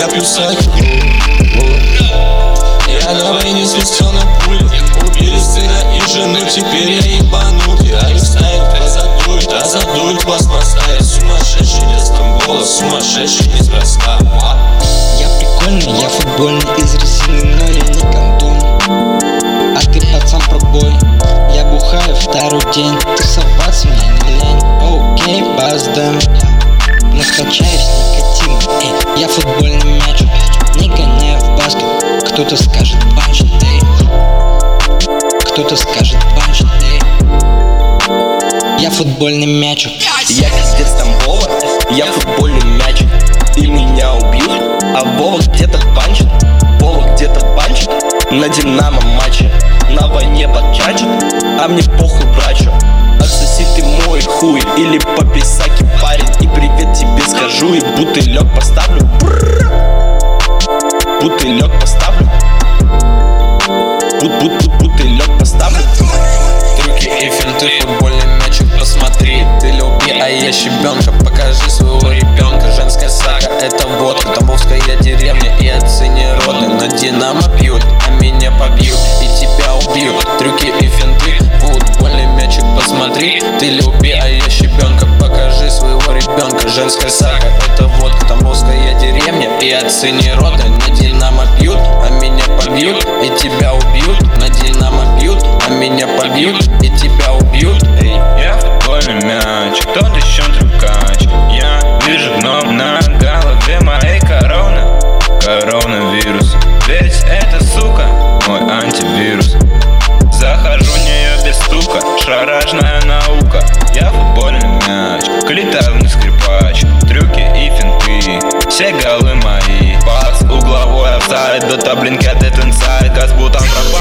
пью сахар. Я на войне свистел на пуле. Убили сына и жену, теперь я ебанут. Я не знаю, кто задует вас поставит. Сумасшедший не Стамбула, сумасшедший неспроста. Я прикольный, я футбольный, из резины, но я не кондон. А ты пацан пробой, я бухаю второй день. Тусоваться мне не лень. Окей, баздам, накачаюсь никотином. Эй, я футбольный мяч, не гоняю в баскет. Кто-то скажет банчит, эй. Кто-то скажет банчит, эй. Я футбольный мячик. Я пиздец Тамбова, я футбольный мячик. И меня убьют, а Вова где-то банчит. Вова где-то банчит на Динамо матче. На войне подчачит, а мне похуй, брачу. Отсоси ты мой хуй или по писаке, парень. И привет тебе скажу, и бутылек поставлю. Бутылек поставлю. Бутылек поставлю. Трюки и финты, футбольный мячик, посмотри. Ты люби, а я щебенка. Покажи своего ребенка. Женская сага, это водка. Тамбовская деревня и отцы не роды. На Динамо пьют, а меня побьют и тебя убьют. Трюки и финты, футбольный мячик, посмотри. Ты люби, а я щебенка. Покажи своего ребенка. Женская сага, это водка. Тамбовская деревня и отцы не роды. На Динамо пьют, а меня побьют и тебя убьют. На Динамо пьют, а меня побьют и тебя убьют. Эй, я футбольный мяч, тот еще трюкач. Я вижу гном на голове моей корона. Коронавирус, ведь это, сука, мой антивирус. Захожу в нее без стука, шаражная наука. Я футбольный мяч, клитарный скрипач. Трюки и финты, все голы мои. Пас, угловой офсайд, до таблинки от инсайд. Газ бутан пропал.